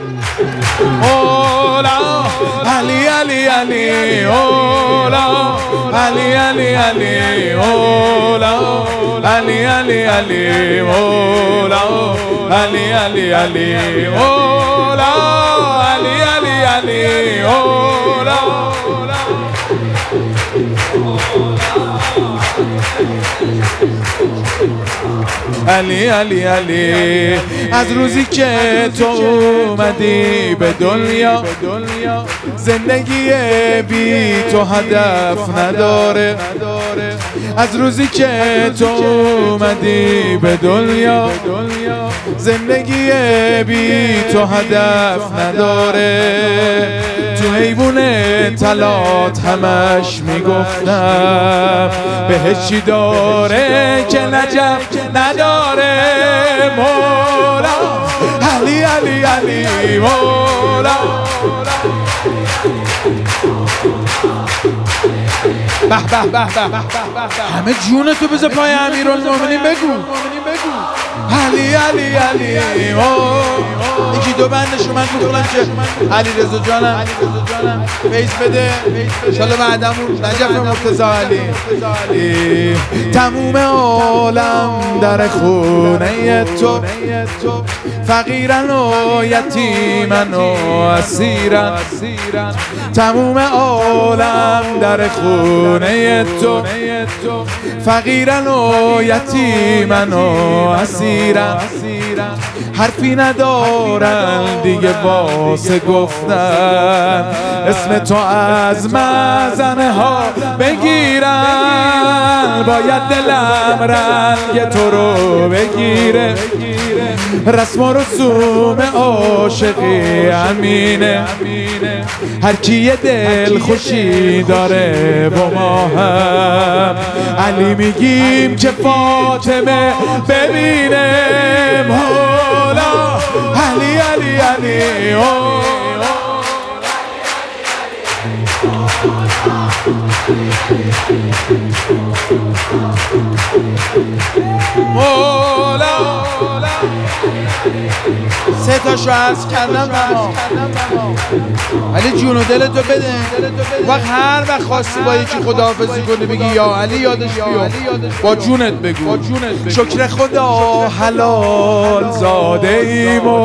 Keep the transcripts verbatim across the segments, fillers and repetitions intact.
مولا علی علی علی مولا علی علی علی مولا علی علی علی مولا علی علی علی مولا علی علی علی مولا علی علی علی. از روزی که تو اومدی به دنیا زندگی بی تو هدف نداره. از روزی که تو اومدی به دنیا زندگی بی تو هدف نداره. تو حیوون طلات همش میگفتم بهش چی داره که نجف نداره. مولا علی علی علی مولا به به به به همه جون تو بذار پای امیرالمومنین بگو علی علی علی یکی دو بندشو من میخونم که علی رضا جانم فیض بده انشالله بعدمون نجف مرتضی علی. تموم عالم در خونه تو فقیرن و یتیمن و اسیرن. تموم عالم در خونه تو فقیرن و یتیمن و اسیرن. حرفی ندارن دیگه واسه گفتن اسم تو از مزنه ها بگیرن. باید دلم رنگ تو رو بگیره. رسم و رسوم عاشقی امینه. هر کی یه دل خوشی داره با ما هم علی میگیم که فاطمه ببینه. مولا علی علی علی مولا سه تاشو عرض کردم بما علی جون و دلتو بده. وقت هر وقت خواستی با یکی خداحافظی کنی بگی یا علی یادش بیار با جونت بگو شکر خدا حلال زاده ایم و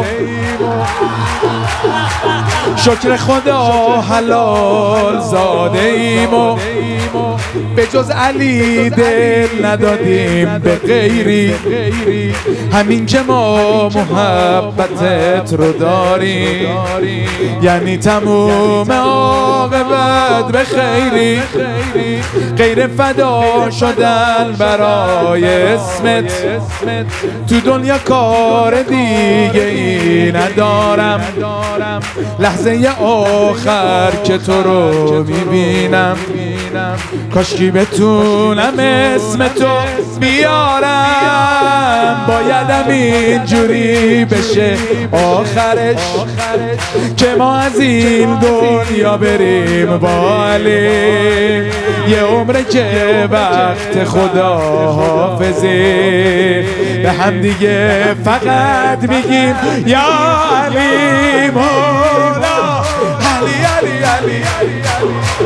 شکر خدا حلال زاده ایم و به جز علی دل ندادیم به غیری. همین که ما محبتت رو داریم یعنی تموم عاقبت به خیری. غیر فدا شدن برای اسمت تو دنیا کار دیگه ای ندارم. لحظه آخر که تو رو میبینم کاشکی بتونم اسم تو بیارم. بایدم اینجوری بشه آخرش که ما از این دنیا بریم با علی. یه عمره که وقت خدا حافظه به هم دیگه فقط میگیم یا علی. مولا علی علی علی